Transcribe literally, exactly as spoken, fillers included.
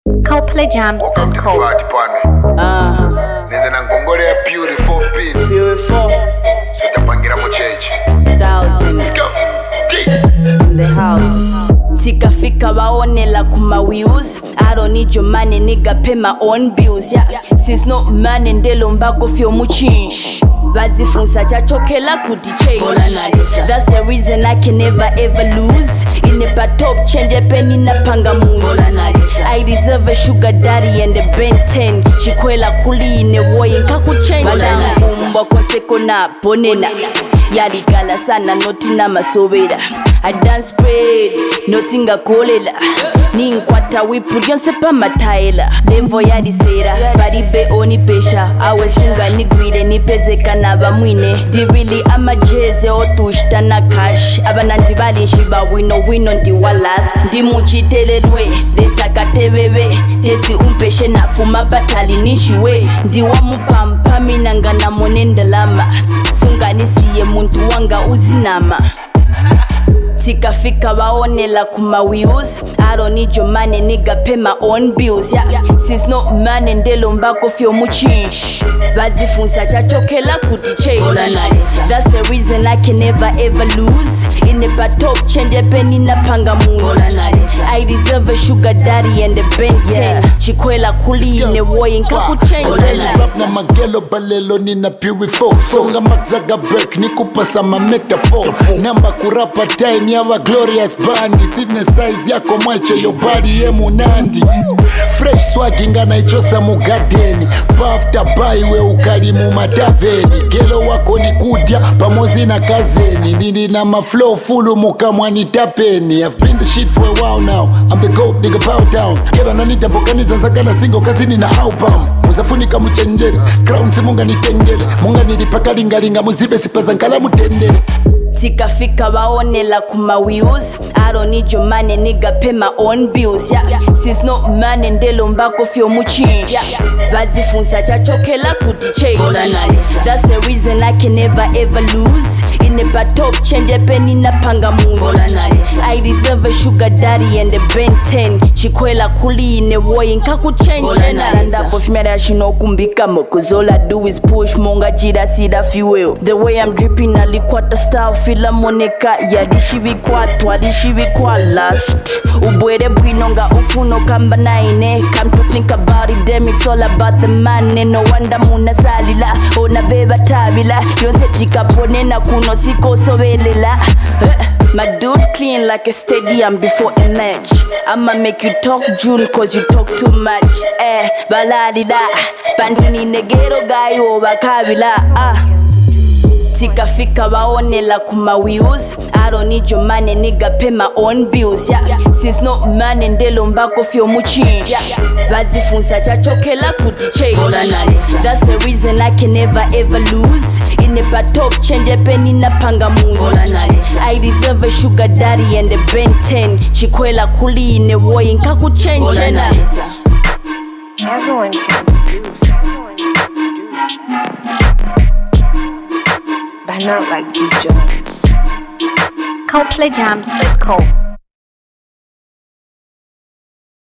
Coldplay Jams dot com. Ah, Neze na ngongole ya beautiful piece. beautiful. So tapangira mu church. Thousands Let's go. Deep. in the house. Tikafika waonela kuma wheels. I don't need your money, nigga, pay my own bills. Yeah, since no money ndelo mbako fyo muchinsh. Bazifunza chachokela kuti change. That's the reason I can never ever lose. In the top change a penny na panga moves. I deserve a sugar daddy and a Ben ten. Chikwela kuli in a way in kaku change. Madanga konseko na ponena. Yali gala sana notina masobeda. I dance spread, notinga kolela. Ninkwata wipu yonse pa mataila. Levo yadi sera, baribe oni pesha. Awe shinga nigwire nipezeka na bamwine. Di really ama jeze otushta na cash. Abananti bali shiba wino wino ndi walas. Di muchiteledwe, desaka tebebe. Teti umpeshe na fuma batali nishiwe. Di wamupampa minanga na monenda lama. Sunga nisiye muntu wanga uzinama. Tikafika waonela kuma wheels. I don't need your money, nigga, pay my own bills. Yeah, since no money ndelo mbako fyo muchinsh. Bazifunza chachokela kuti change. That's the reason I can never ever lose. In the top change a penny na panga moves. I deserve a sugar daddy and a Ben ten. Chikwela kuli in a way in kaku change. Rap na magelo balelo nina beautiful. Songa magzaga break nikupasa ma metaphor. Namba kurapa time yawa glorious bandi. Sine size yako mwache yo body ye munandi. Fresh swagging anaichosa mugadeni. Pafta bai we ukali mu mataveni. Gelo wako ni kudia pamozi na kazeni. Nini na ma flow fulu mukamwani tapeni. I've been the shit for a while now. I'm the goat nigga bow down. Kera nanita bokaniza nzakana singo kazini na outbound. Muzafunika muchenjere crown si munga nitengere. Munga nilipaka lingalinga muzibe sipaza nkala mutendere. Tikafika waonela kuma wheels. I don't need your money, nigga, pay my own bills. Yeah, since no money ndelo mbako fyo muchinsh. Bazifunza chachokela kuti change. That's the reason I can never ever lose. In the top change a penny na panga moves. I deserve a sugar daddy and a Ben ten. Chikwela kuli in a way in kaku change. And up of me that she no kumbika mo. Cause all I do is push monga jida sida fuel. The way I'm dripping a liquata style. Fila moneka ya dishibi kwa twa dishibi kwa last. Ubwere bwinonga ufuno kamba naine. Come to think about it, damn it's all about the money. No wonder muna salila, ona veba tabila. Yonse tika pone na kuno siko sobelela. My dude clean like a stadium before a match. I'ma make you talk June cause you talk too much. Eh, baladila, panduni negero guy over kabila. Ah. Tikafika waonela kuma wheels. I don't need your money, nigga, pay my own bills. Yeah, since no money ndelo mbako fyo muchinsh. Bazifunza chachokela kuti change. That's the reason I can never ever lose. In the top change a penny na panga moves. I deserve a sugar daddy and a Ben ten. Chikwela kuli in a way in kaku change. Everyone can produce. Everyone can produce. But not like D Jones. Coldplay Jams dot com.